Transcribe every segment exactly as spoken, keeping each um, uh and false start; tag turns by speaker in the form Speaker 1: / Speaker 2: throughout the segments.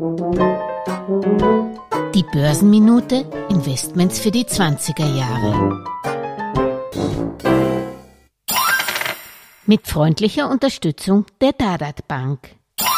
Speaker 1: Die Börsenminute, Investments für die zwanziger Jahre. Mit freundlicher Unterstützung der Dadat Bank.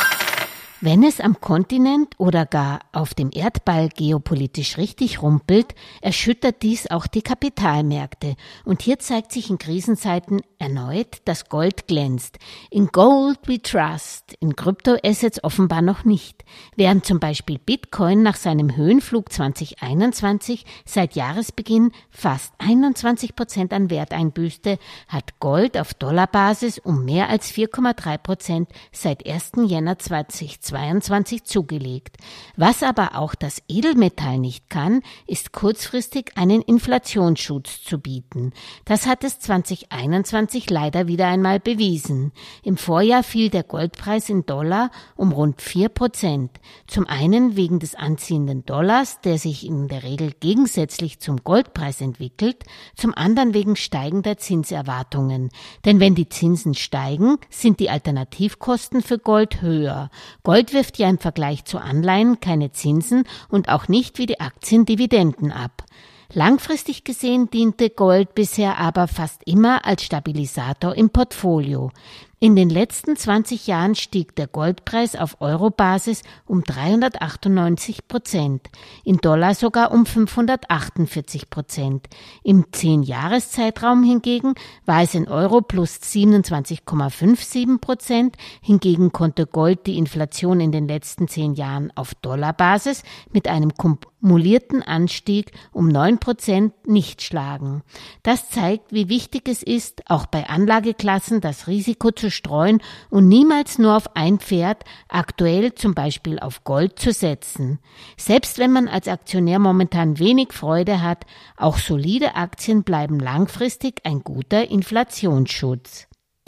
Speaker 1: Wenn es am Kontinent oder gar auf dem Erdball geopolitisch richtig rumpelt, erschüttert dies auch die Kapitalmärkte. Und hier zeigt sich in Krisenzeiten erneut, dass Gold glänzt. In Gold we trust, in Kryptoassets offenbar noch nicht. Während zum Beispiel Bitcoin nach seinem Höhenflug zwanzig einundzwanzig seit Jahresbeginn fast einundzwanzig Prozent an Wert einbüßte, hat Gold auf Dollarbasis um mehr als vier Komma drei Prozent seit ersten Jänner zweitausendzweiundzwanzig zugelegt. Was aber auch das Edelmetall nicht kann, ist kurzfristig einen Inflationsschutz zu bieten. Das hat es zwanzig einundzwanzig leider wieder einmal bewiesen. Im Vorjahr fiel der Goldpreis in Dollar um rund vier Prozent. Zum einen wegen des anziehenden Dollars, der sich in der Regel gegensätzlich zum Goldpreis entwickelt, zum anderen wegen steigender Zinserwartungen. Denn wenn die Zinsen steigen, sind die Alternativkosten für Gold höher. Gold wirft ja im Vergleich zu Anleihen keine Zinsen und auch nicht wie die Aktien Dividenden ab. Langfristig gesehen diente Gold bisher aber fast immer als Stabilisator im Portfolio. In den letzten zwanzig Jahren stieg der Goldpreis auf Eurobasis um dreihundertachtundneunzig Prozent, in Dollar sogar um fünfhundertachtundvierzig Prozent. Im zehn-Jahres-Zeitraum hingegen war es in Euro plus siebenundzwanzig Komma siebenundfünfzig Prozent. Hingegen konnte Gold die Inflation in den letzten zehn Jahren auf Dollarbasis mit einem kumulierten Anstieg um neun Prozent nicht schlagen. Das zeigt, wie wichtig es ist, auch bei Anlageklassen das Risiko zu streuen und niemals nur auf ein Pferd, aktuell zum Beispiel auf Gold, zu setzen. Selbst wenn man als Aktionär momentan wenig Freude hat, auch solide Aktien bleiben langfristig ein guter Inflationsschutz.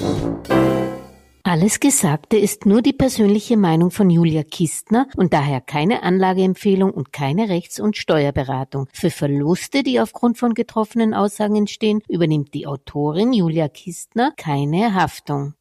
Speaker 1: Alles Gesagte ist nur die persönliche Meinung von Julia Kistner und daher keine Anlageempfehlung und keine Rechts- und Steuerberatung. Für Verluste, die aufgrund von getroffenen Aussagen entstehen, übernimmt die Autorin Julia Kistner keine Haftung.